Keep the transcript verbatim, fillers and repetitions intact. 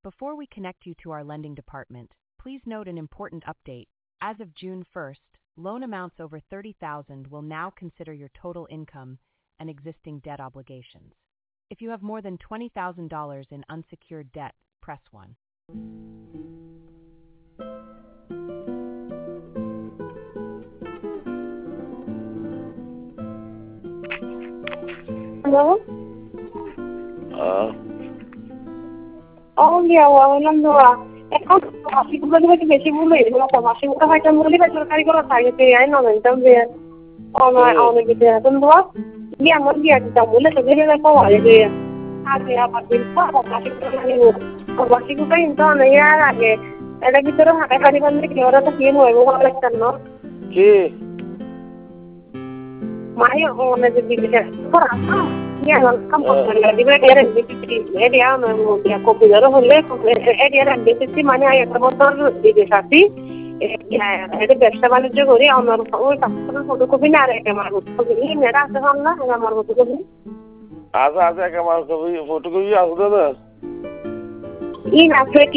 Before we connect you to our lending department, please note an important update. As of June first, loan amounts over thirty thousand dollars will now consider your total income and existing debt obligations. If you have more than twenty thousand dollars in unsecured debt, press one. Hello? Uh, Oh, yeah, well, I'm not. এখন মাসিকগুলো হয়তো বেশি ভুল হয়ে গেল মাসিকগুলো হয়তো বলি বা সরকারি কোনো থাকে আই নলেন যে অনলাইন অনেক কিছু এখন ধর গিয়ে আমার গিয়ে দিতাম বলে তো ভেবে দেখো ভালো যে আগে আবার কিন্তু মাসিকগুলো মাসিকগুলো কিন্তু অনেক আর আগে এটা ভিতরে হাঁটা খালি করলে কি ওরা তো কি হইব ভালো লাগতাম না কি মাই অনেক দিকে Ya, kamu kerja di mana? Ada di sini. Ada yang mau kopi dulu, boleh. Ada yang di sini mana ayat motor di desa sih. Ya, ada biasa banget juga. Orang orang orang tak foto kopi nara kemana? Kopi ini merah sekarang, kemana foto kopi? Asa asa kemana kopi? Foto kopi asa tu. Ini apa?